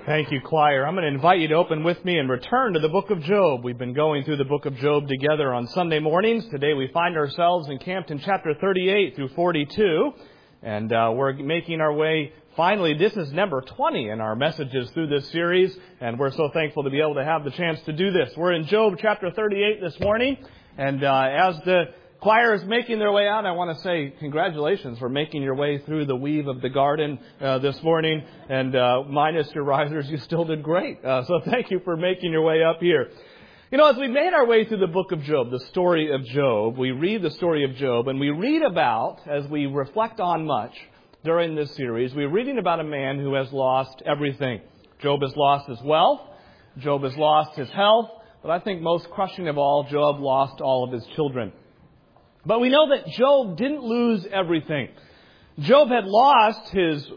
Thank you, choir. I'm going to invite you to open with me and return to the book of Job. We've been going through the book of Job together on Sunday mornings. Today we find ourselves encamped in chapter 38 through 42. And we're making our way, finally, this is number 20 in our messages through this series. And we're so thankful to be able to have the chance to do this. We're in Job chapter 38 this morning. And as the choir is making their way out, I want to say congratulations for making your way through the weave of the garden this morning. And minus your risers, you still did great. So thank you for making your way up here. You know, as we made our way through the book of Job, the story of Job, we read the story of Job, and we read about, as we reflect on much during this series, we're reading about a man who has lost everything. Job has lost his wealth. Job has lost his health. But I think most crushing of all, Job lost all of his children. But we know that Job didn't lose everything. Job had lost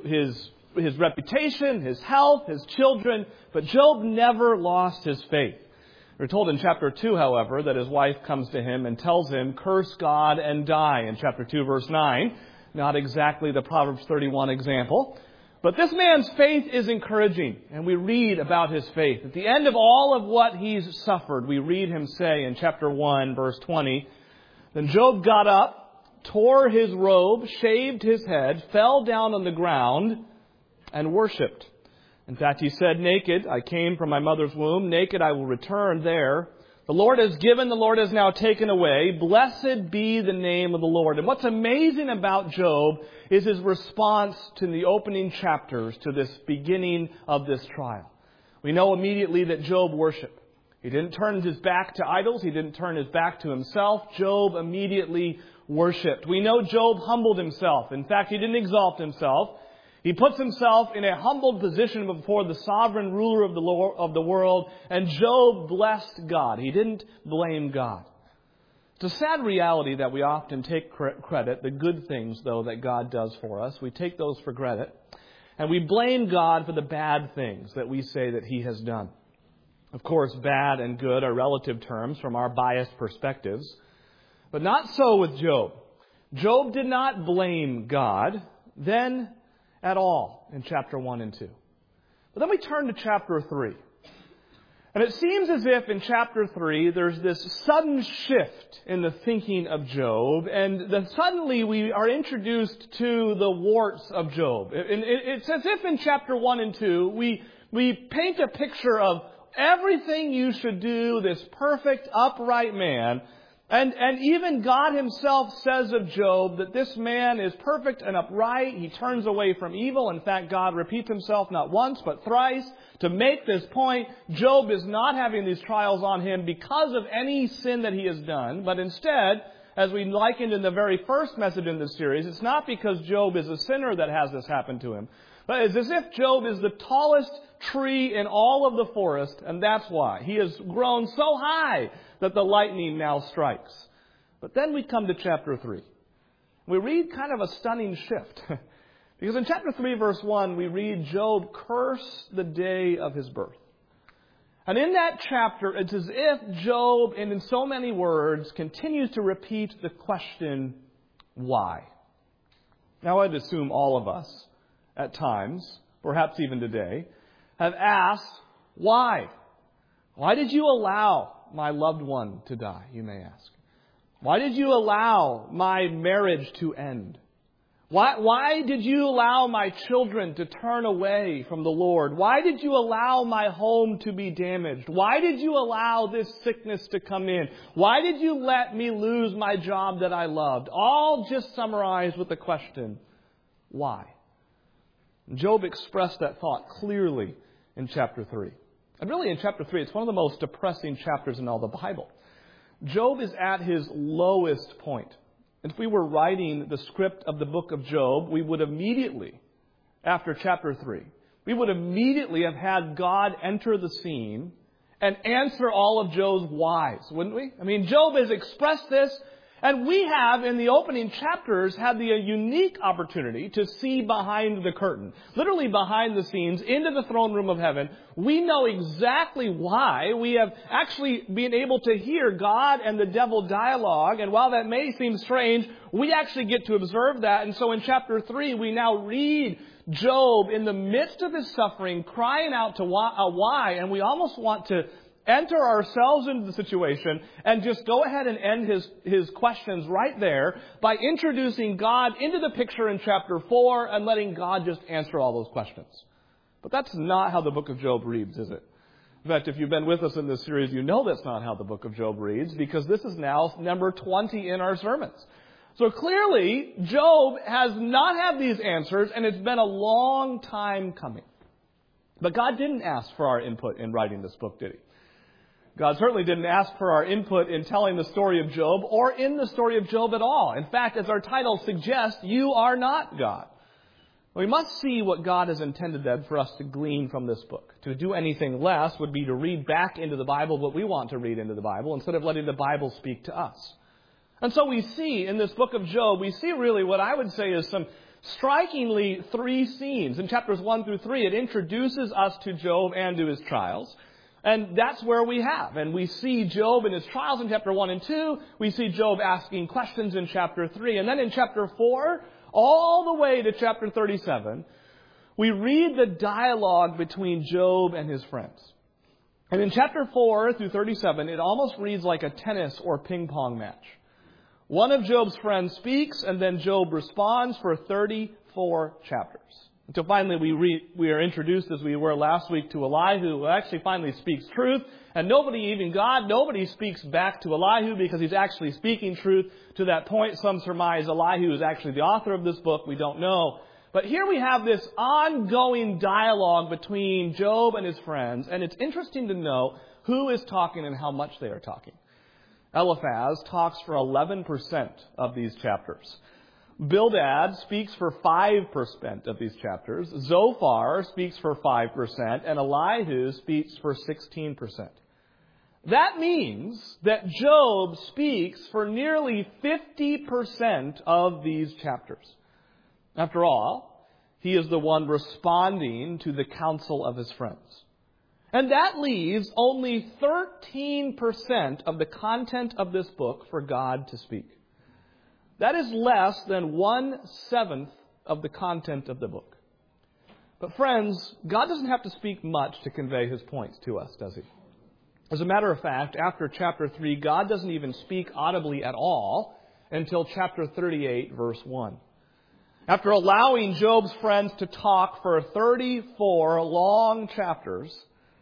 his reputation, his health, his children, but Job never lost his faith. We're told in chapter 2, however, that his wife comes to him and tells him, curse God and die, in chapter 2, verse 9. Not exactly the Proverbs 31 example. But this man's faith is encouraging, and we read about his faith. At the end of all of what he's suffered, we read him say in chapter 1, verse 20, then Job got up, tore his robe, shaved his head, fell down on the ground, and worshipped. In fact, he said, naked I came from my mother's womb, naked I will return there. The Lord has given, the Lord has now taken away. Blessed be the name of the Lord. And what's amazing about Job is his response to the opening chapters to this beginning of this trial. We know immediately that Job worshiped. He didn't turn his back to idols. He didn't turn his back to himself. Job immediately worshipped. We know Job humbled himself. In fact, he didn't exalt himself. He puts himself in a humbled position before the sovereign ruler of the world. And Job blessed God. He didn't blame God. It's a sad reality that we often take credit, the good things, though, that God does for us. We take those for credit. And we blame God for the bad things that we say that He has done. Of course, bad and good are relative terms from our biased perspectives. But not so with Job. Job did not blame God then at all in chapter 1 and 2. But then we turn to chapter 3. And it seems as if in chapter 3 there's this sudden shift in the thinking of Job. And suddenly we are introduced to the warts of Job. And it's as if in chapter 1 and 2 we paint a picture of everything you should do, this perfect, upright man. And even God Himself says of Job that this man is perfect and upright. He turns away from evil. In fact, God repeats Himself not once but thrice to make this point. Job is not having these trials on him because of any sin that he has done. But instead, as we likened in the very first message in this series, it's not because Job is a sinner that has this happen to him. But it's as if Job is the tallest tree in all of the forest, and that's why. He has grown so high that the lightning now strikes. But then we come to chapter 3. We read kind of a stunning shift. Because in chapter 3, verse 1, we read Job curse the day of his birth. And in that chapter, it's as if Job, and in so many words, continues to repeat the question, why? Now, I'd assume all of us, at times, perhaps even today, have asked, why? Why did you allow my loved one to die, you may ask? Why did you allow my marriage to end? Why did you allow my children to turn away from the Lord? Why did you allow my home to be damaged? Why did you allow this sickness to come in? Why did you let me lose my job that I loved? All just summarized with the question, why? Job expressed that thought clearly in chapter 3. And really in chapter 3, it's one of the most depressing chapters in all the Bible. Job is at his lowest point. If we were writing the script of the book of Job, we would immediately, after chapter 3, we would immediately have had God enter the scene and answer all of Job's whys, wouldn't we? I mean, Job has expressed this. And we have, in the opening chapters, had the unique opportunity to see behind the curtain, literally behind the scenes, into the throne room of heaven. We know exactly why. We have actually been able to hear God and the devil dialogue. And while that may seem strange, we actually get to observe that. And so in chapter 3, we now read Job, in the midst of his suffering, crying out to why, and we almost want to enter ourselves into the situation and just go ahead and end his questions right there by introducing God into the picture in chapter 4 and letting God just answer all those questions. But that's not how the book of Job reads, is it? In fact, if you've been with us in this series, you know that's not how the book of Job reads, because this is now number 20 in our sermons. So clearly, Job has not had these answers, and it's been a long time coming. But God didn't ask for our input in writing this book, did He? God certainly didn't ask for our input in telling the story of Job or in the story of Job at all. In fact, as our title suggests, you are not God. We must see what God has intended then for us to glean from this book. To do anything less would be to read back into the Bible what we want to read into the Bible instead of letting the Bible speak to us. And so we see in this book of Job, we see really what I would say is some strikingly three scenes. In chapters 1 through 3, it introduces us to Job and to his trials. And that's where we have. And we see Job in his trials in chapter 1 and 2. We see Job asking questions in chapter 3. And then in chapter 4, all the way to chapter 37, we read the dialogue between Job and his friends. And in chapter 4 through 37, it almost reads like a tennis or ping pong match. One of Job's friends speaks, and then Job responds for 34 chapters. Until finally we are introduced, as we were last week, to Elihu, who actually finally speaks truth. And nobody speaks back to Elihu because he's actually speaking truth. To that point, some surmise Elihu is actually the author of this book. We don't know. But here we have this ongoing dialogue between Job and his friends. And it's interesting to know who is talking and how much they are talking. Eliphaz talks for 11% of these chapters. Bildad speaks for 5% of these chapters. Zophar speaks for 5%. And Elihu speaks for 16%. That means that Job speaks for nearly 50% of these chapters. After all, he is the one responding to the counsel of his friends. And that leaves only 13% of the content of this book for God to speak. That is less than 1/7 of the content of the book. But friends, God doesn't have to speak much to convey His points to us, does He? As a matter of fact, after chapter 3, God doesn't even speak audibly at all until chapter 38, verse 1. After allowing Job's friends to talk for 34 long chapters,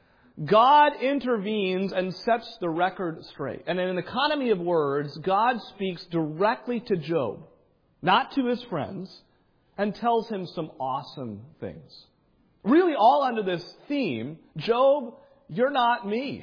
God intervenes and sets the record straight. And in an economy of words, God speaks directly to Job, not to his friends, and tells him some awesome things. Really all under this theme, Job, you're not me.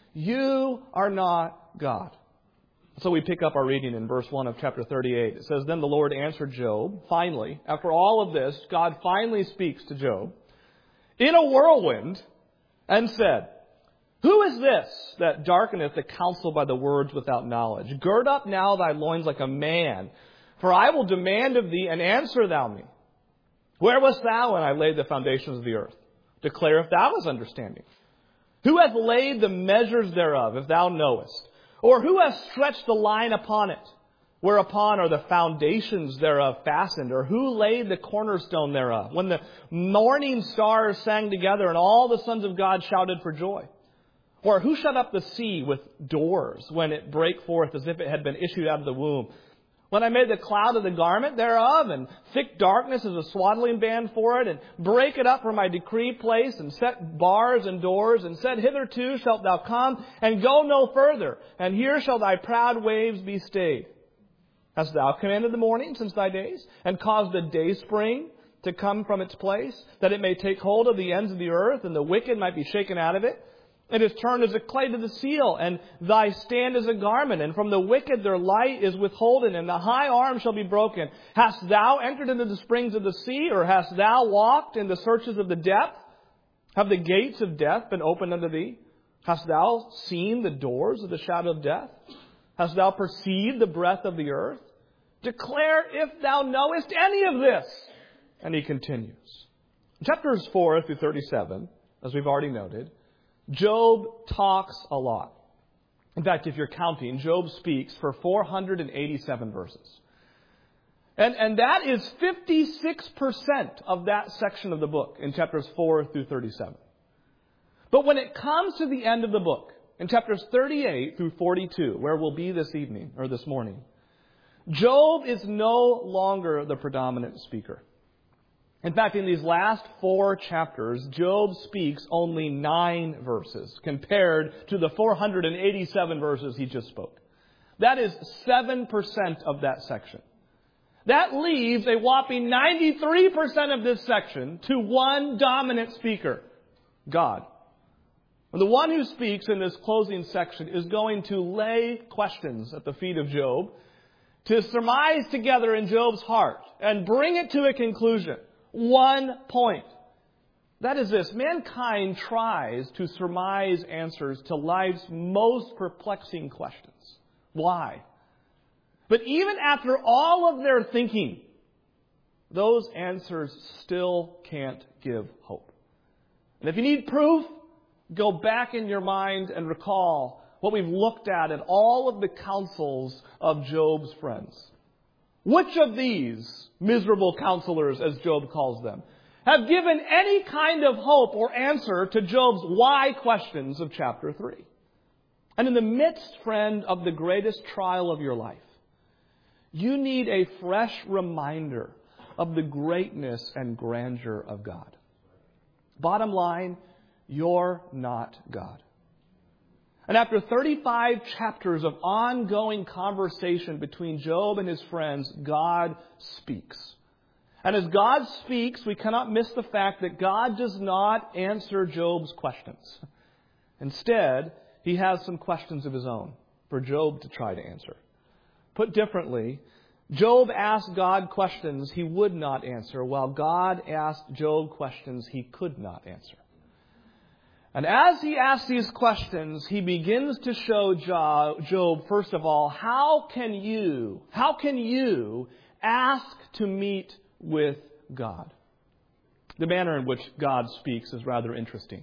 You are not God. So we pick up our reading in verse 1 of chapter 38. It says, Then the Lord answered Job, finally, after all of this, God finally speaks to Job in a whirlwind, and said, Who is this that darkeneth the counsel by the words without knowledge? Gird up now thy loins like a man, for I will demand of thee, and answer thou me. Where wast thou when I laid the foundations of the earth? Declare if thou hast understanding. Who hath laid the measures thereof, if thou knowest? Or who hath stretched the line upon it? Whereupon are the foundations thereof fastened? Or who laid the cornerstone thereof? When the morning stars sang together and all the sons of God shouted for joy? Or who shut up the sea with doors when it brake forth as if it had been issued out of the womb? When I made the cloud of the garment thereof, and thick darkness as a swaddling band for it, and brake it up from my decreed place, and set bars and doors, and said, Hitherto shalt thou come, and go no further, and here shall thy proud waves be stayed. Hast thou commanded the morning since thy days, and caused the dayspring to come from its place, that it may take hold of the ends of the earth, and the wicked might be shaken out of it? It is turned as a clay to the seal, and thy stand as a garment, and from the wicked their light is withholden, and the high arm shall be broken. Hast thou entered into the springs of the sea, or hast thou walked in the searches of the depth? Have the gates of death been opened unto thee? Hast thou seen the doors of the shadow of death? Hast thou perceived the breadth of the earth? Declare if thou knowest any of this. And he continues. In chapters 4 through 37, as we've already noted, Job talks a lot. In fact, if you're counting, Job speaks for 487 verses. And that is 56% of that section of the book in chapters 4 through 37. But when it comes to the end of the book, in chapters 38 through 42, where we'll be this evening or this morning, Job is no longer the predominant speaker. In fact, in these last 4 chapters, Job speaks only 9 verses compared to the 487 verses he just spoke. That is 7% of that section. That leaves a whopping 93% of this section to one dominant speaker, God. And the one who speaks in this closing section is going to lay questions at the feet of Job, to surmise together in Job's heart and bring it to a conclusion. One point. That is this: mankind tries to surmise answers to life's most perplexing questions. Why? But even after all of their thinking, those answers still can't give hope. And if you need proof, go back in your mind and recall what we've looked at in all of the counsels of Job's friends. Which of these miserable counselors, as Job calls them, have given any kind of hope or answer to Job's why questions of chapter 3? And in the midst, friend, of the greatest trial of your life, you need a fresh reminder of the greatness and grandeur of God. Bottom line, you're not God. And after 35 chapters of ongoing conversation between Job and his friends, God speaks. And as God speaks, we cannot miss the fact that God does not answer Job's questions. Instead, he has some questions of his own for Job to try to answer. Put differently, Job asked God questions he would not answer, while God asked Job questions he could not answer. And as he asks these questions, he begins to show Job, first of all, how can you ask to meet with God? The manner in which God speaks is rather interesting.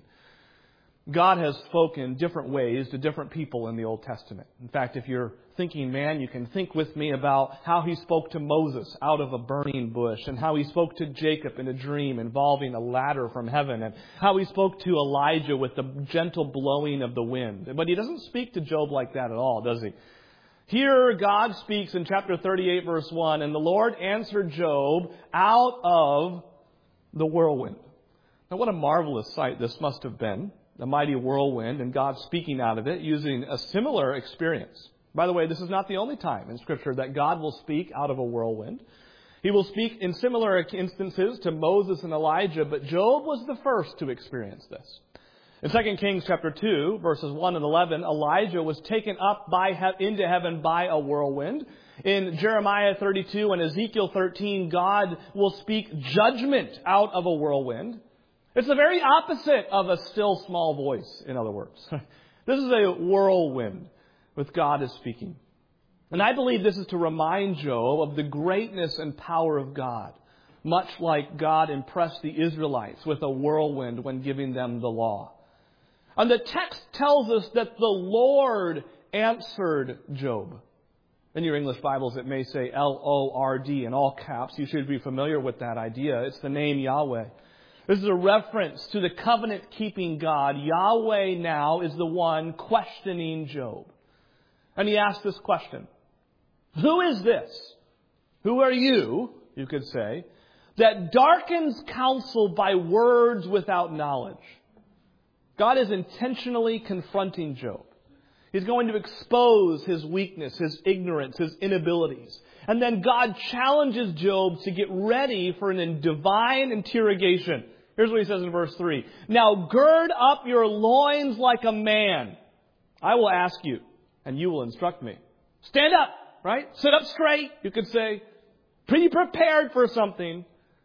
God has spoken different ways to different people in the Old Testament. In fact, if you're thinking, man, you can think with me about how he spoke to Moses out of a burning bush, and how he spoke to Jacob in a dream involving a ladder from heaven, and how he spoke to Elijah with the gentle blowing of the wind. But he doesn't speak to Job like that at all, does he? Here, God speaks in chapter 38, verse 1, and the Lord answered Job out of the whirlwind. Now, what a marvelous sight this must have been. The mighty whirlwind, and God speaking out of it using a similar experience. By the way, this is not the only time in Scripture that God will speak out of a whirlwind. He will speak in similar instances to Moses and Elijah, but Job was the first to experience this. In 2 Kings chapter 2, verses 1 and 11, Elijah was taken up into heaven by a whirlwind. In Jeremiah 32 and Ezekiel 13, God will speak judgment out of a whirlwind. It's the very opposite of a still small voice, in other words. This is a whirlwind with God as speaking. And I believe this is to remind Job of the greatness and power of God, much like God impressed the Israelites with a whirlwind when giving them the law. And the text tells us that the Lord answered Job. In your English Bibles, it may say L-O-R-D in all caps. You should be familiar with that idea. It's the name Yahweh. This is a reference to the covenant-keeping God. Yahweh now is the one questioning Job. And he asks this question: who is this? Who are you, you could say, that darkens counsel by words without knowledge? God is intentionally confronting Job. He's going to expose his weakness, his ignorance, his inabilities. And then God challenges Job to get ready for a divine interrogation. Here's what he says in verse 3. Now gird up your loins like a man. I will ask you, and you will instruct me. Stand up, right? Sit up straight, you could say. Pretty prepared for something.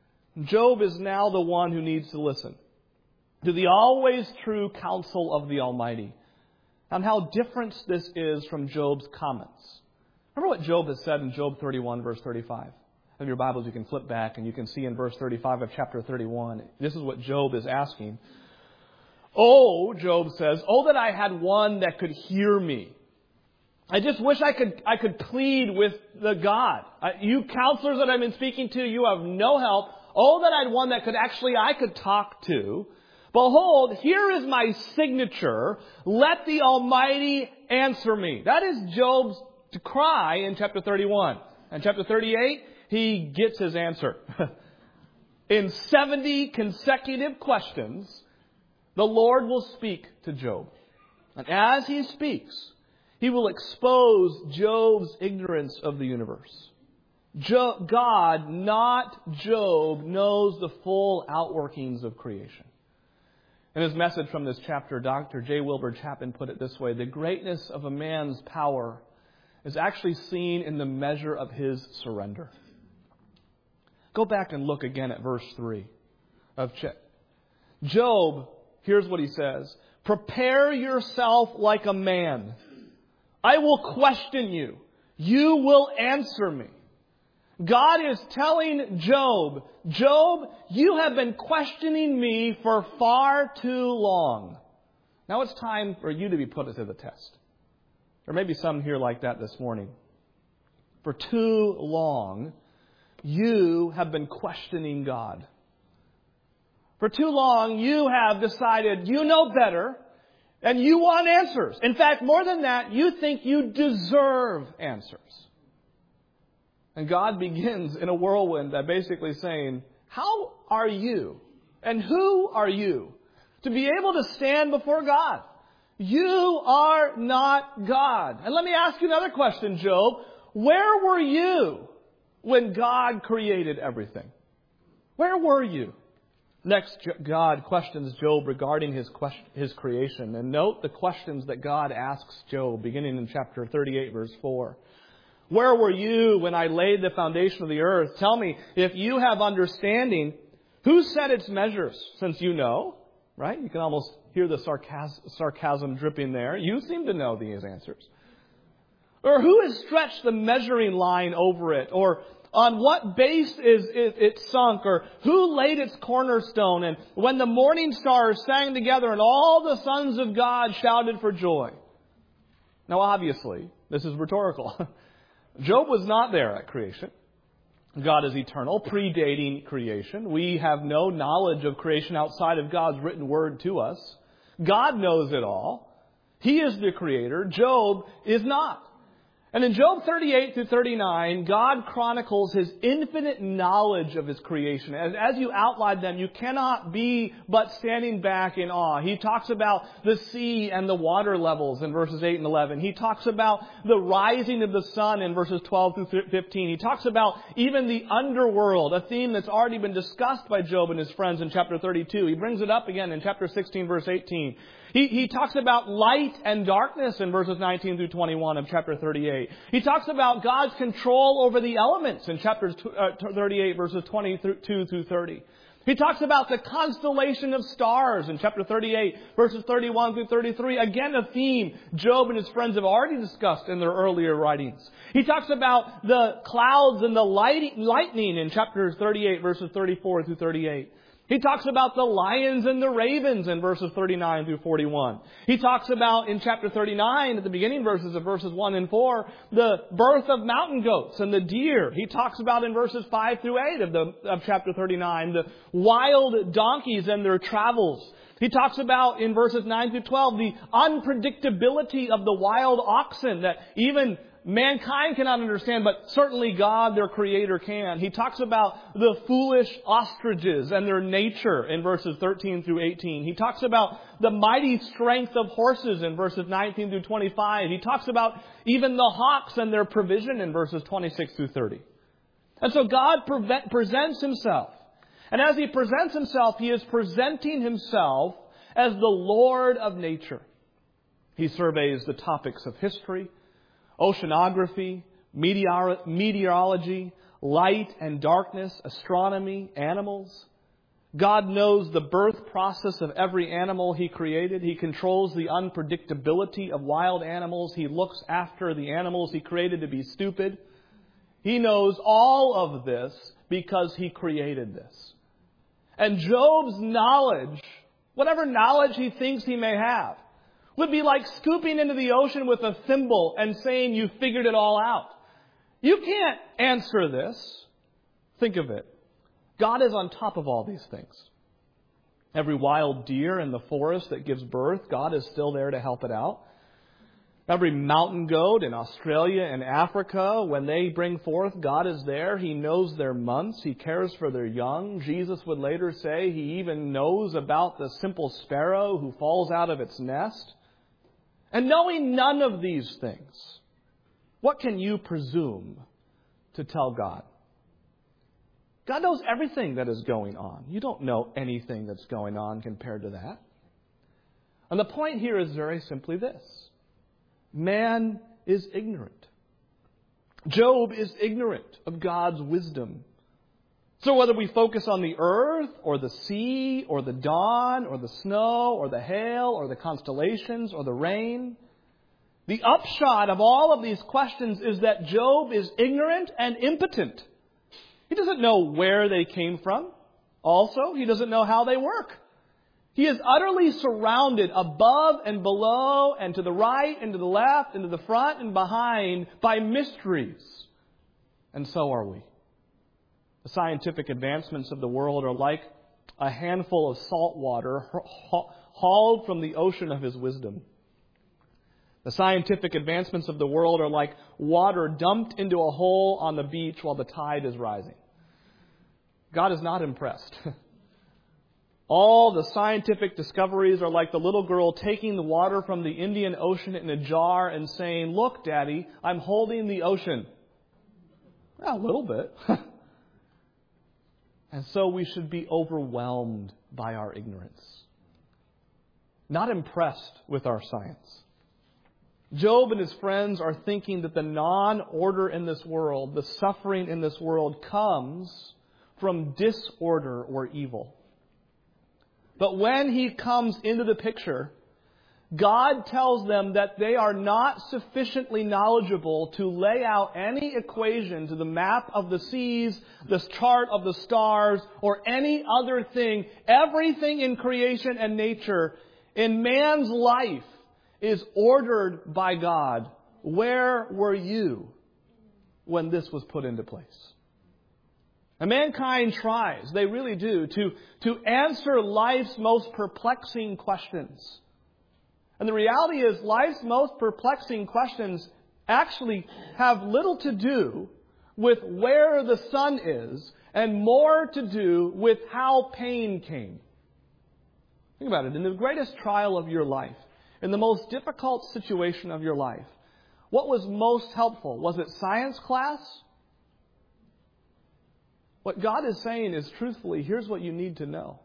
Job is now the one who needs to listen to the always true counsel of the Almighty. And how different this is from Job's comments. Remember what Job has said in Job 31, verse 35. Of your Bibles, you can flip back and you can see in verse 35 of chapter 31. This is what Job is asking. Oh, Job says, oh, that I had one that could hear me. I just wish I could plead with the God. You counselors that I've been speaking to, you have no help. Oh, that I'd one that I could talk to. Behold, here is my signature. Let the Almighty answer me. That is Job's cry in chapter 31. And chapter 38, he gets his answer. In 70 consecutive questions, the Lord will speak to Job. And as he speaks, he will expose Job's ignorance of the universe. God, not Job, knows the full outworkings of creation. In his message from this chapter, Dr. J. Wilbur Chapman put it this way: the greatness of a man's power is actually seen in the measure of his surrender. Go back and look again at verse 3 of Job. Here's what he says: prepare yourself like a man. I will question you. You will answer me. God is telling Job, Job, you have been questioning me for far too long. Now it's time for you to be put to the test. There may be some here like that this morning. For too long, you have been questioning God. For too long, you have decided you know better and you want answers. In fact, more than that, you think you deserve answers. And God begins in a whirlwind by basically saying, how are you and who are you to be able to stand before God? You are not God. And let me ask you another question, Job. Where were you when God created everything? Where were you? Next, God questions Job regarding his creation. And note the questions that God asks Job, beginning in chapter 38, verse 4. Where were you when I laid the foundation of the earth? Tell me, if you have understanding, who set its measures? Since you know, right? You can almost hear the sarcasm dripping there. You seem to know these answers. Or who has stretched the measuring line over it? Or on what base is it sunk? Or who laid its cornerstone? And when the morning stars sang together and all the sons of God shouted for joy. Now obviously, this is rhetorical. Job was not there at creation. God is eternal, predating creation. We have no knowledge of creation outside of God's written word to us. God knows it all. He is the creator. Job is not. And in Job 38 through 39, God chronicles His infinite knowledge of His creation. As you outline them, you cannot be but standing back in awe. He talks about the sea and the water levels in verses 8 and 11. He talks about the rising of the sun in verses 12 through 15. He talks about even the underworld, a theme that's already been discussed by Job and his friends in chapter 32. He brings it up again in chapter 16, verse 18. He talks about light and darkness in verses 19 through 21 of chapter 38. He talks about God's control over the elements in chapter 38, verses 22 through 30. He talks about the constellation of stars in chapter 38, verses 31 through 33. Again, a theme Job and his friends have already discussed in their earlier writings. He talks about the clouds and the lightning in chapter 38, verses 34 through 38. He talks about the lions and the ravens in verses 39 through 41. He talks about in chapter 39, at the beginning verses of verses 1 and 4, the birth of mountain goats and the deer. He talks about in verses 5 through 8 of chapter 39, the wild donkeys and their travels. He talks about in verses 9 through 12, the unpredictability of the wild oxen that even mankind cannot understand, but certainly God, their creator, can. He talks about the foolish ostriches and their nature in verses 13 through 18. He talks about the mighty strength of horses in verses 19 through 25. He talks about even the hawks and their provision in verses 26 through 30. And so God presents Himself. And as He presents Himself, He is presenting Himself as the Lord of nature. He surveys the topics of history, oceanography, meteorology, light and darkness, astronomy, animals. God knows the birth process of every animal He created. He controls the unpredictability of wild animals. He looks after the animals He created to be stupid. He knows all of this because He created this. And Job's knowledge, whatever knowledge he thinks he may have, would be like scooping into the ocean with a thimble and saying you figured it all out. You can't answer this. Think of it. God is on top of all these things. Every wild deer in the forest that gives birth, God is still there to help it out. Every mountain goat in Australia and Africa, when they bring forth, God is there. He knows their months. He cares for their young. Jesus would later say He even knows about the simple sparrow who falls out of its nest. And knowing none of these things, what can you presume to tell God? God knows everything that is going on. You don't know anything that's going on compared to that. And the point here is very simply this. Man is ignorant. Job is ignorant of God's wisdom. So whether we focus on the earth or the sea or the dawn or the snow or the hail or the constellations or the rain, the upshot of all of these questions is that Job is ignorant and impotent. He doesn't know where they came from. Also, he doesn't know how they work. He is utterly surrounded above and below and to the right and to the left and to the front and behind by mysteries. And so are we. The scientific advancements of the world are like a handful of salt water hauled from the ocean of His wisdom. The scientific advancements of the world are like water dumped into a hole on the beach while the tide is rising. God is not impressed. All the scientific discoveries are like the little girl taking the water from the Indian Ocean in a jar and saying, "Look, Daddy, I'm holding the ocean." Well, a little bit. And so we should be overwhelmed by our ignorance. Not impressed with our science. Job and his friends are thinking that the non-order in this world, the suffering in this world, comes from disorder or evil. But when He comes into the picture, God tells them that they are not sufficiently knowledgeable to lay out any equation to the map of the seas, the chart of the stars, or any other thing. Everything in creation and nature, in man's life, is ordered by God. Where were you when this was put into place? And mankind tries, they really do, to answer life's most perplexing questions. And the reality is, life's most perplexing questions actually have little to do with where the sun is and more to do with how pain came. Think about it. In the greatest trial of your life, in the most difficult situation of your life, what was most helpful? Was it science class? What God is saying is, truthfully, here's what you need to know.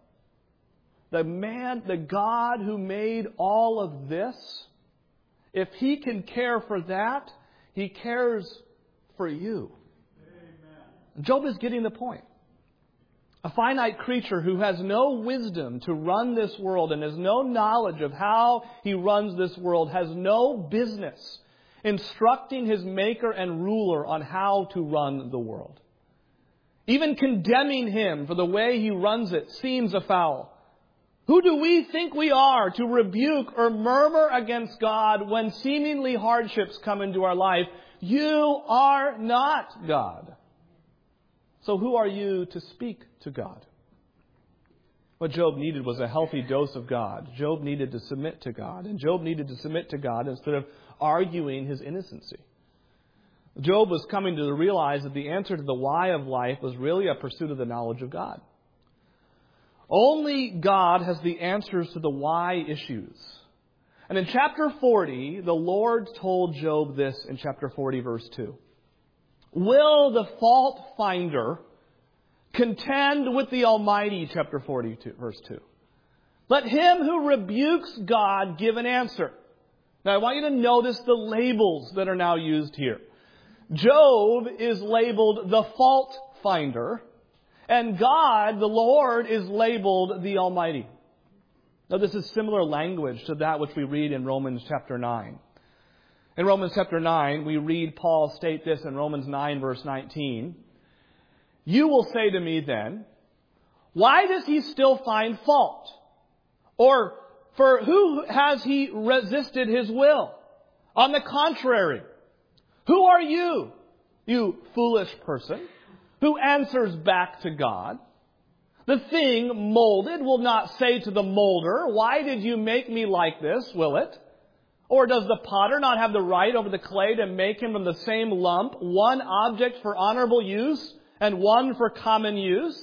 The God who made all of this, if He can care for that, He cares for you. Amen. Job is getting the point. A finite creature who has no wisdom to run this world and has no knowledge of how he runs this world has no business instructing his maker and ruler on how to run the world. Even condemning him for the way he runs it seems a foul. Who do we think we are to rebuke or murmur against God when seemingly hardships come into our life? You are not God. So who are you to speak to God? What Job needed was a healthy dose of God. Job needed to submit to God. And Job needed to submit to God instead of arguing his innocency. Job was coming to realize that the answer to the why of life was really a pursuit of the knowledge of God. Only God has the answers to the why issues. And in chapter 40, the Lord told Job this in chapter 40, verse 2. Will the fault finder contend with the Almighty, chapter 42, verse 2. Let him who rebukes God give an answer. Now I want you to notice the labels that are now used here. Job is labeled the fault finder, and God, the Lord, is labeled the Almighty. Now this is similar language to that which we read in Romans chapter 9. In Romans chapter 9, we read Paul state this in Romans 9, verse 19. You will say to me then, why does he still find fault? Or For who has he resisted his will? On the contrary, who are you, you foolish person, who answers back to God? The thing molded will not say to the molder, why did you make me like this, will it? Or does the potter not have the right over the clay to make him from the same lump one object for honorable use and one for common use?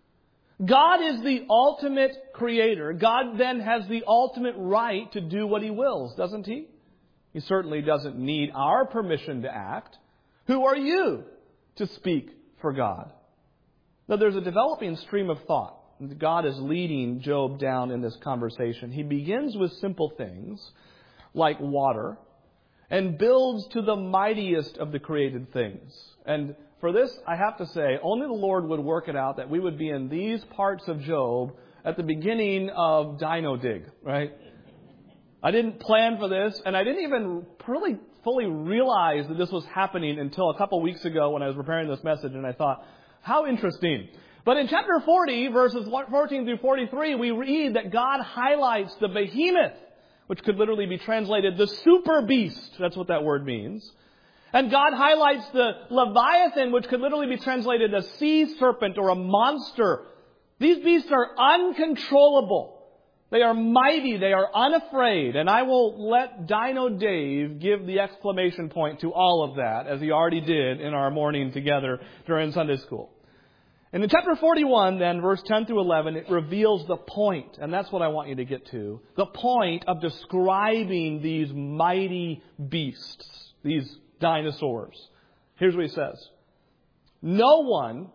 God is the ultimate creator. God then has the ultimate right to do what he wills, doesn't he? He certainly doesn't need our permission to act. Who are you to speak for God? Now, there's a developing stream of thought. God is leading Job down in this conversation. He begins with simple things like water and builds to the mightiest of the created things. And for this, I have to say, only the Lord would work it out that we would be in these parts of Job at the beginning of Dino Dig, right? I didn't plan for this, and I didn't even really fully realize that this was happening until a couple weeks ago when I was preparing this message, and I thought, how interesting. But in chapter 40, verses 14 through 43, we read that God highlights the behemoth, which could literally be translated the super beast. That's what that word means. And God highlights the Leviathan, which could literally be translated a sea serpent or a monster. These beasts are uncontrollable. They are mighty. They are unafraid. And I will let Dino Dave give the exclamation point to all of that, as he already did in our morning together during Sunday school. And in chapter 41, then, verse 10 through 11, it reveals the point. And that's what I want you to get to. The point of describing these mighty beasts, these dinosaurs. Here's what he says. No one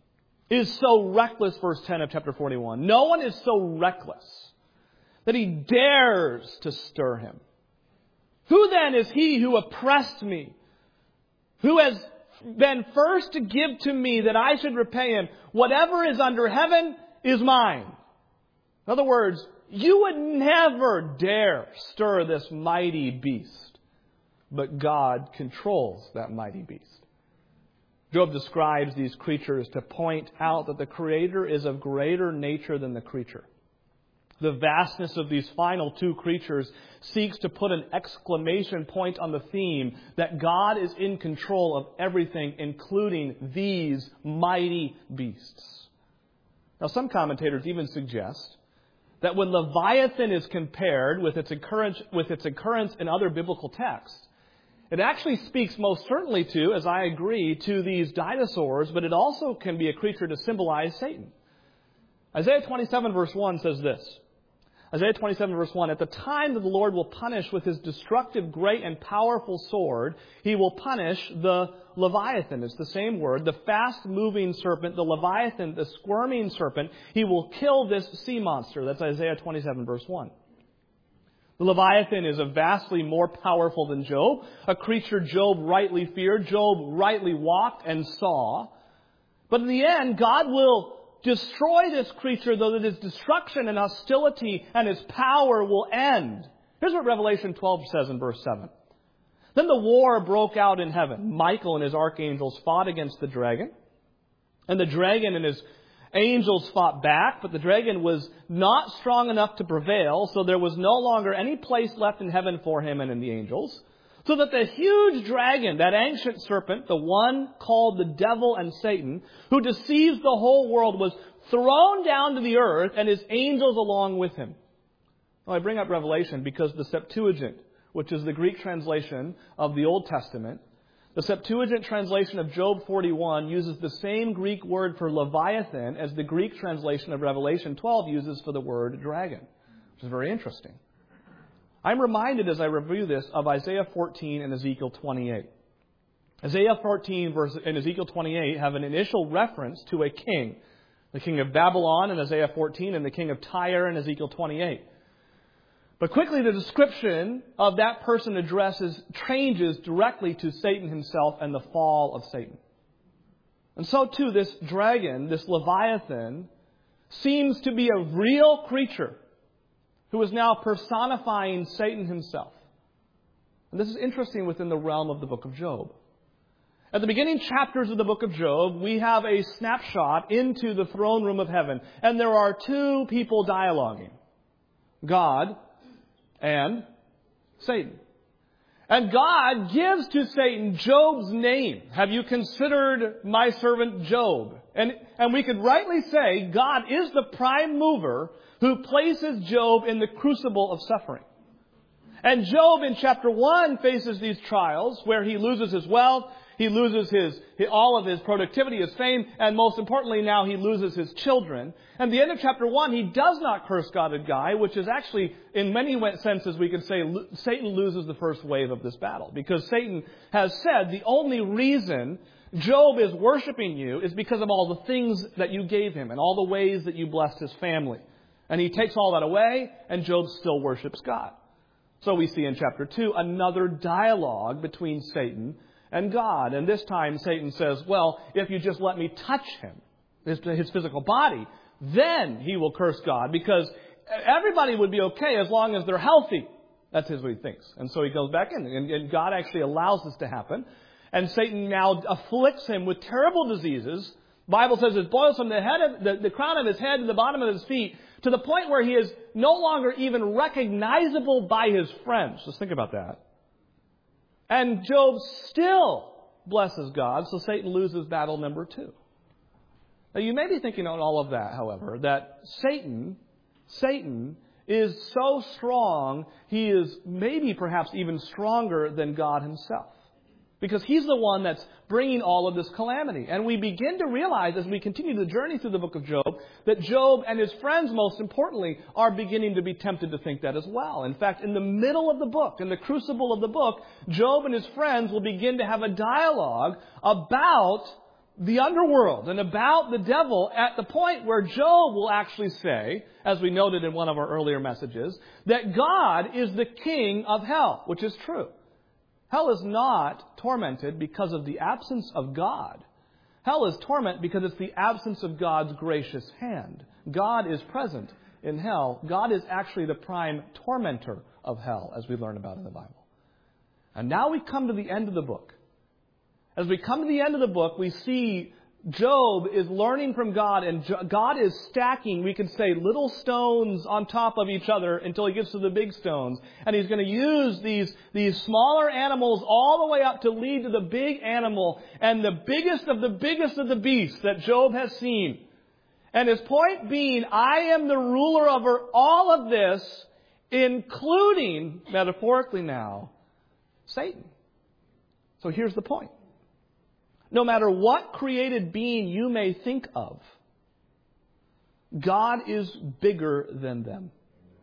is so reckless, verse 10 of chapter 41. No one is so reckless that he dares to stir him. Who then is he who oppressed me? Who has been first to give to me that I should repay him? Whatever is under heaven is mine. In other words, you would never dare stir this mighty beast. But God controls that mighty beast. Job describes these creatures to point out that the Creator is of greater nature than the creature. The vastness of these final two creatures seeks to put an exclamation point on the theme that God is in control of everything, including these mighty beasts. Now, some commentators even suggest that when Leviathan is compared with its occurrence in other biblical texts, it actually speaks most certainly to, as I agree, to these dinosaurs, but it also can be a creature to symbolize Satan. Isaiah 27 verse 1 says this. Isaiah 27 verse 1, at the time that the Lord will punish with his destructive, great, and powerful sword, he will punish the Leviathan. It's the same word. The fast-moving serpent, the Leviathan, the squirming serpent. He will kill this sea monster. That's Isaiah 27 verse 1. The Leviathan is a vastly more powerful than Job, a creature Job rightly feared, Job rightly walked and saw. But in the end, God will destroy this creature, though that his destruction and hostility and his power will end. Here's what Revelation 12 says in verse 7. Then the war broke out in heaven. Michael and his archangels fought against the dragon. And the dragon and his angels fought back, but the dragon was not strong enough to prevail, so there was no longer any place left in heaven for him and in the angels. So that the huge dragon, that ancient serpent, the one called the devil and Satan, who deceives the whole world, was thrown down to the earth and his angels along with him. Well, I bring up Revelation because the Septuagint, which is the Greek translation of the Old Testament, the Septuagint translation of Job 41 uses the same Greek word for Leviathan as the Greek translation of Revelation 12 uses for the word dragon, which is very interesting. I'm reminded as I review this of Isaiah 14 and Ezekiel 28. Isaiah 14 and Ezekiel 28 have an initial reference to a king. The king of Babylon in Isaiah 14 and the king of Tyre in Ezekiel 28. But quickly the description of that person changes directly to Satan himself and the fall of Satan. And so too this dragon, this Leviathan, seems to be a real creature who is now personifying Satan himself. And this is interesting within the realm of the book of Job. At the beginning chapters of the book of Job, we have a snapshot into the throne room of heaven. And there are two people dialoguing. God, and Satan. And God gives to Satan Job's name. Have you considered my servant Job? And we could rightly say God is the prime mover who places Job in the crucible of suffering. And Job in chapter 1 faces these trials where he loses his wealth, he loses all of his productivity, his fame, and most importantly now he loses his children. And the end of chapter 1, he does not curse God and Guy, which is actually, in many senses, we could say Satan loses the first wave of this battle. Because Satan has said the only reason Job is worshiping you is because of all the things that you gave him and all the ways that you blessed his family. And he takes all that away, and Job still worships God. So we see in chapter 2 another dialogue between Satan and God. And this time Satan says, well, if you just let me touch him, his physical body, then he will curse God, because everybody would be okay as long as they're healthy. That's what he thinks. And so he goes back in, and God actually allows this to happen. And Satan now afflicts him with terrible diseases. The Bible says it boils from the crown of his head to the bottom of his feet, to the point where he is no longer even recognizable by his friends. Just think about that. And Job still blesses God, so Satan loses battle number 2. Now you may be thinking on all of that, however, that Satan is so strong, he is maybe perhaps even stronger than God himself. Because he's the one that's bringing all of this calamity. And we begin to realize as we continue the journey through the book of Job, that Job and his friends, most importantly, are beginning to be tempted to think that as well. In fact, in the middle of the book, in the crucible of the book, Job and his friends will begin to have a dialogue about the underworld and about the devil, at the point where Job will actually say, as we noted in one of our earlier messages, that God is the king of hell, which is true. Hell is not tormented because of the absence of God. Hell is torment because it's the absence of God's gracious hand. God is present in hell. God is actually the prime tormentor of hell, as we learn about in the Bible. And now we come to the end of the book. As we come to the end of the book, we see Job is learning from God, and God is stacking, we could say, little stones on top of each other until he gets to the big stones. And he's going to use these smaller animals all the way up to lead to the big animal and the biggest of the beasts that Job has seen. And his point being, I am the ruler over all of this, including, metaphorically now, Satan. So here's the point. No matter what created being you may think of, God is bigger than them.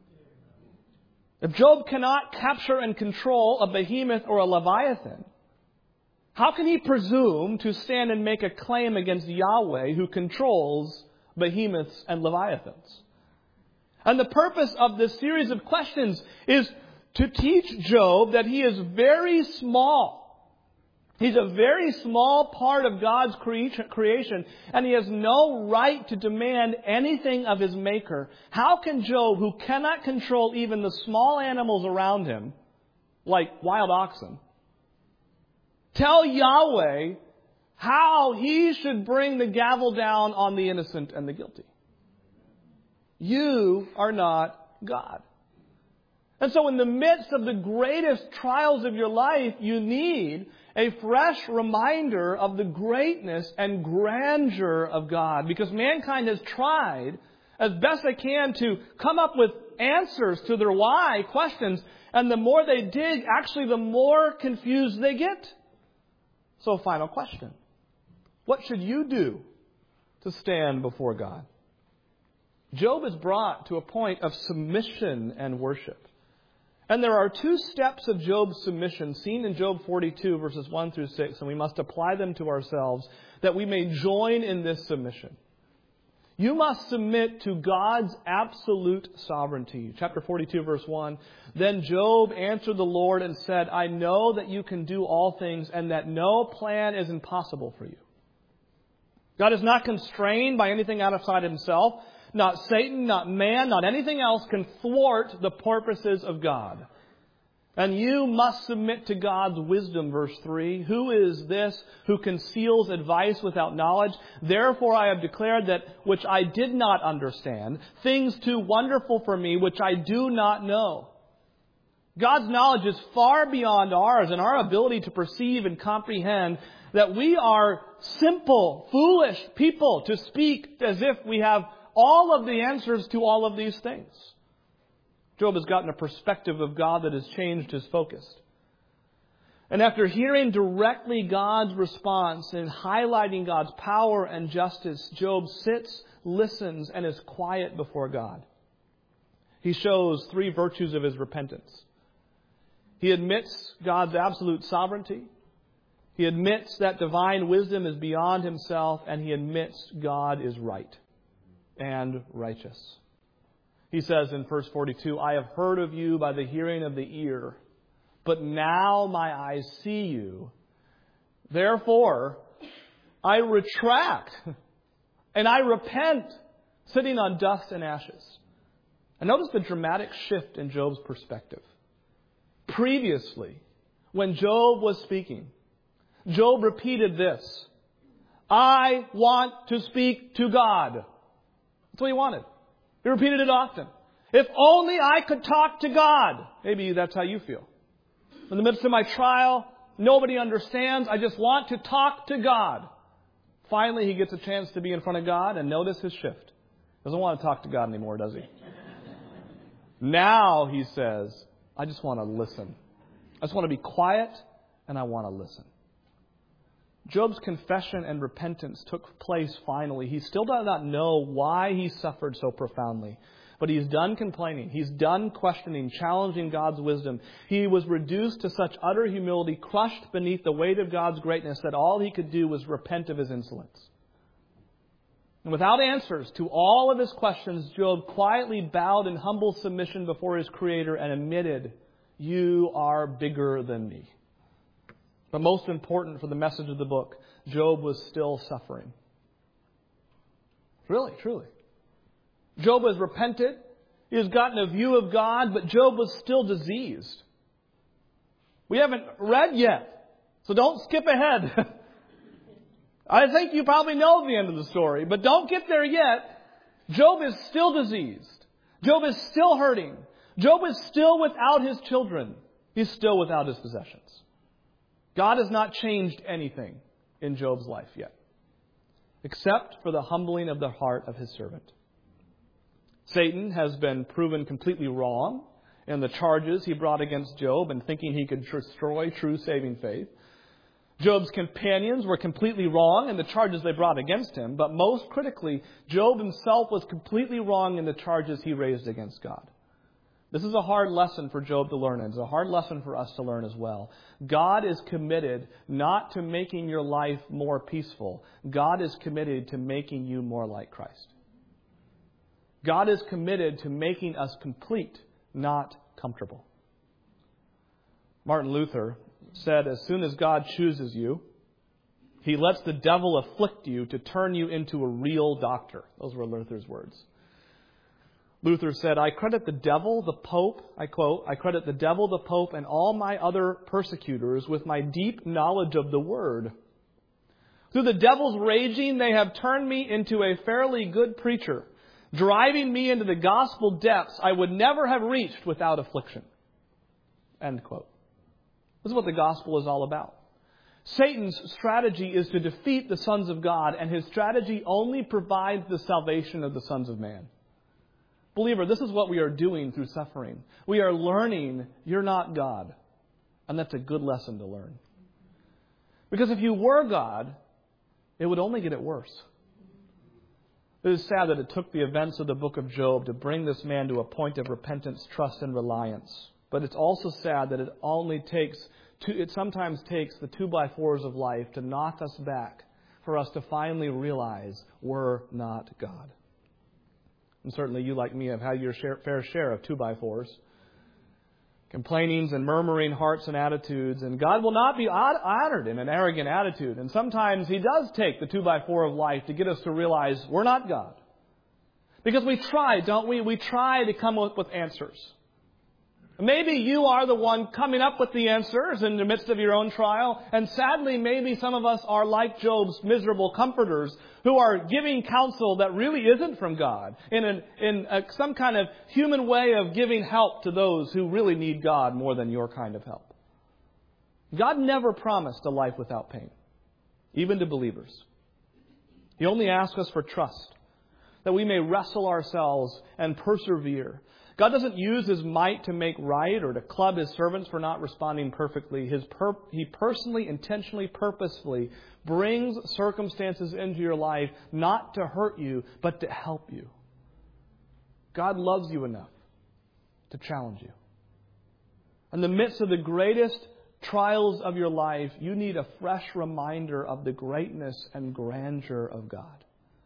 If Job cannot capture and control a behemoth or a leviathan, how can he presume to stand and make a claim against Yahweh, who controls behemoths and leviathans? And the purpose of this series of questions is to teach Job that he is very small. He's a very small part of God's creation, and he has no right to demand anything of his Maker. How can Job, who cannot control even the small animals around him, like wild oxen, tell Yahweh how he should bring the gavel down on the innocent and the guilty? You are not God. And so in the midst of the greatest trials of your life, you need a fresh reminder of the greatness and grandeur of God. Because mankind has tried as best they can to come up with answers to their why questions. And the more they dig, actually the more confused they get. So final question. What should you do to stand before God? Job is brought to a point of submission and worship. And there are 2 steps of Job's submission seen in Job 42, verses 1 through 6, and we must apply them to ourselves that we may join in this submission. You must submit to God's absolute sovereignty. Chapter 42, verse 1. Then Job answered the Lord and said, I know that you can do all things and that no plan is impossible for you. God is not constrained by anything outside himself. Not Satan, not man, not anything else can thwart the purposes of God. And you must submit to God's wisdom, verse 3. Who is this who conceals advice without knowledge? Therefore I have declared that which I did not understand, things too wonderful for me which I do not know. God's knowledge is far beyond ours and our ability to perceive and comprehend that we are simple, foolish people to speak as if we have all of the answers to all of these things. Job has gotten a perspective of God that has changed his focus. And after hearing directly God's response and highlighting God's power and justice, Job sits, listens, and is quiet before God. He shows three virtues of his repentance. He admits God's absolute sovereignty. He admits that divine wisdom is beyond himself, and he admits God is right and righteous. He says in verse 42, I have heard of you by the hearing of the ear, but now my eyes see you. Therefore, I retract and I repent, sitting on dust and ashes. And notice the dramatic shift in Job's perspective. Previously, when Job was speaking, Job repeated this: I want to speak to God. That's what he wanted. He repeated it often. If only I could talk to God. Maybe that's how you feel. In the midst of my trial, nobody understands. I just want to talk to God. Finally, he gets a chance to be in front of God, and notice his shift. Doesn't want to talk to God anymore, does he? Now, he says, I just want to listen. I just want to be quiet, and I want to listen. Job's confession and repentance took place finally. He still does not know why he suffered so profoundly. But he's done complaining. He's done questioning, challenging God's wisdom. He was reduced to such utter humility, crushed beneath the weight of God's greatness, that all he could do was repent of his insolence. And without answers to all of his questions, Job quietly bowed in humble submission before his Creator and admitted, you are bigger than me. But most important for the message of the book, Job was still suffering. Really, truly. Job has repented. He has gotten a view of God, but Job was still diseased. We haven't read yet, so don't skip ahead. I think you probably know the end of the story, but don't get there yet. Job is still diseased. Job is still hurting. Job is still without his children. He's still without his possessions. God has not changed anything in Job's life yet, except for the humbling of the heart of his servant. Satan has been proven completely wrong in the charges he brought against Job and thinking he could destroy true saving faith. Job's companions were completely wrong in the charges they brought against him, but most critically, Job himself was completely wrong in the charges he raised against God. This is a hard lesson for Job to learn, and it's a hard lesson for us to learn as well. God is committed not to making your life more peaceful. God is committed to making you more like Christ. God is committed to making us complete, not comfortable. Martin Luther said, as soon as God chooses you, he lets the devil afflict you to turn you into a real doctor. Those were Luther's words. Luther said, I credit the devil, the Pope, I quote, I credit the devil, the Pope, and all my other persecutors with my deep knowledge of the Word. Through the devil's raging, they have turned me into a fairly good preacher, driving me into the gospel depths I would never have reached without affliction. End quote. This is what the gospel is all about. Satan's strategy is to defeat the sons of God, and his strategy only provides the salvation of the sons of man. Believer, this is what we are doing through suffering. We are learning you're not God. And that's a good lesson to learn. Because if you were God, it would only get it worse. It is sad that it took the events of the book of Job to bring this man to a point of repentance, trust, and reliance. But it's also sad that it sometimes takes the 2x4s of life to knock us back for us to finally realize we're not God. And certainly you, like me, have had your fair share of 2x4s. Complainings and murmuring hearts and attitudes. And God will not be honored in an arrogant attitude. And sometimes He does take the 2x4 of life to get us to realize we're not God. Because we try, don't we? We try to come up with answers. Maybe you are the one coming up with the answers in the midst of your own trial. And sadly, maybe some of us are like Job's miserable comforters who are giving counsel that really isn't from God in some kind of human way of giving help to those who really need God more than your kind of help. God never promised a life without pain, even to believers. He only asks us for trust, that we may wrestle ourselves and persevere. God doesn't use His might to make right or to club His servants for not responding perfectly. He personally, intentionally, purposefully brings circumstances into your life not to hurt you, but to help you. God loves you enough to challenge you. In the midst of the greatest trials of your life, you need a fresh reminder of the greatness and grandeur of God.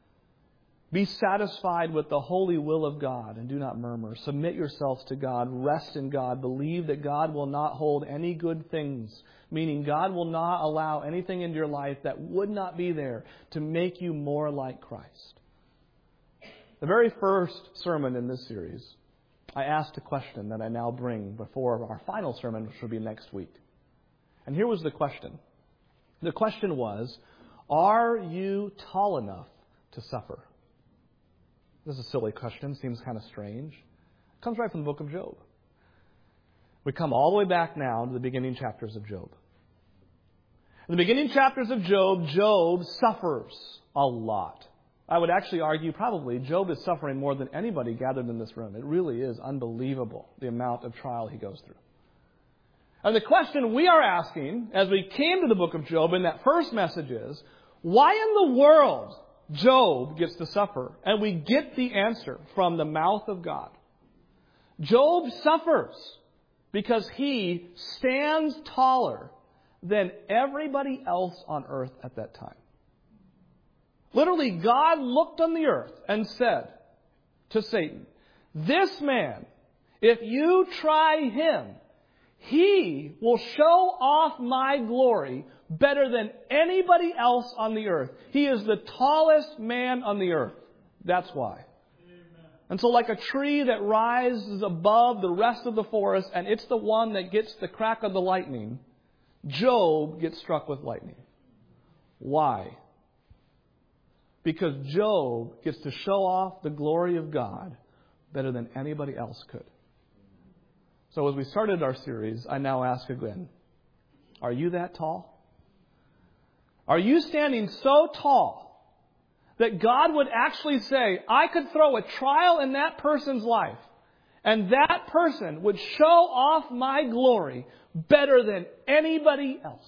Be satisfied with the holy will of God and do not murmur. Submit yourselves to God. Rest in God. Believe that God will not hold any good things, meaning God will not allow anything into your life that would not be there to make you more like Christ. The very first sermon in this series, I asked a question that I now bring before our final sermon, which will be next week. And here was the question. The question was, are you tall enough to suffer? This is a silly question. Seems kind of strange. It comes right from the book of Job. We come all the way back now to the beginning chapters of Job. In the beginning chapters of Job, Job suffers a lot. I would actually argue probably Job is suffering more than anybody gathered in this room. It really is unbelievable, the amount of trial he goes through. And the question we are asking as we came to the book of Job in that first message is, why in the world Job gets to suffer? And we get the answer from the mouth of God. Job suffers because he stands taller than everybody else on earth at that time. Literally, God looked on the earth and said to Satan, this man, if you try him, he will show off my glory better than anybody else on the earth. He is the tallest man on the earth. That's why. Amen. And so like a tree that rises above the rest of the forest, and it's the one that gets the crack of the lightning, Job gets struck with lightning. Why? Because Job gets to show off the glory of God better than anybody else could. So as we started our series, I now ask again, are you that tall? Are you standing so tall that God would actually say, I could throw a trial in that person's life, and that person would show off my glory better than anybody else?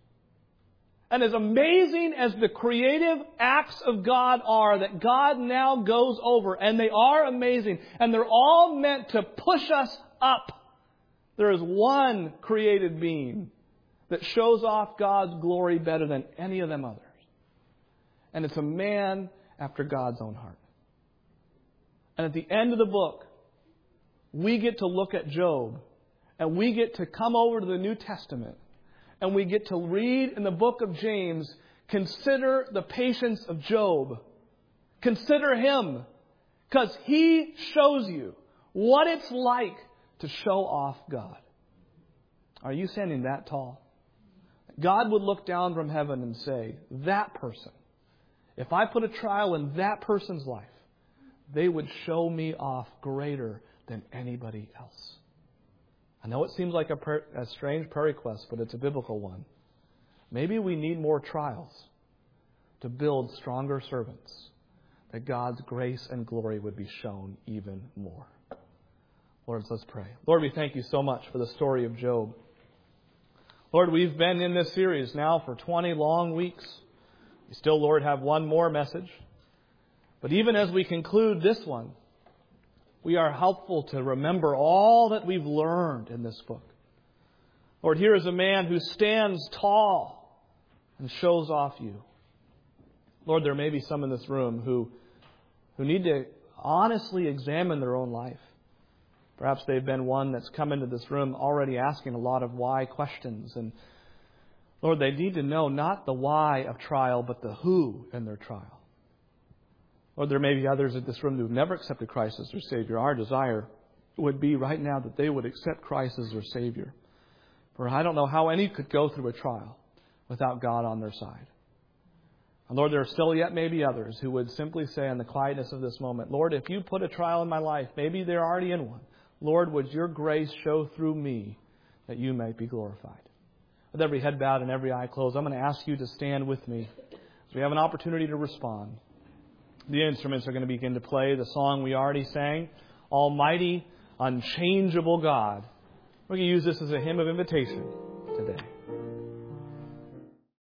And as amazing as the creative acts of God are that God now goes over, and they are amazing, and they're all meant to push us up, there is one created being that shows off God's glory better than any of them others. And it's a man after God's own heart. And at the end of the book, we get to look at Job, and we get to come over to the New Testament, and we get to read in the book of James, consider the patience of Job. Consider him, because he shows you what it's like to show off God. Are you standing that tall? God would look down from heaven and say, that person, if I put a trial in that person's life, they would show me off greater than anybody else. I know it seems like a strange prayer request, but it's a biblical one. Maybe we need more trials to build stronger servants, that God's grace and glory would be shown even more. Lord, let's pray. Lord, we thank you so much for the story of Job. Lord, we've been in this series now for 20 long weeks. We still, Lord, have one more message. But even as we conclude this one, we are helpful to remember all that we've learned in this book. Lord, here is a man who stands tall and shows off you. Lord, there may be some in this room who need to honestly examine their own life. Perhaps they've been one that's come into this room already asking a lot of why questions. And Lord, they need to know not the why of trial, but the who in their trial. Lord, there may be others in this room who've never accepted Christ as their Savior. Our desire would be right now that they would accept Christ as their Savior. For I don't know how any could go through a trial without God on their side. And Lord, there are still yet maybe others who would simply say in the quietness of this moment, Lord, if you put a trial in my life, maybe they're already in one. Lord, would your grace show through me that you might be glorified? With every head bowed and every eye closed, I'm going to ask you to stand with me as we have an opportunity to respond. The instruments are going to begin to play the song we already sang, Almighty, Unchangeable God. We're going to use this as a hymn of invitation today.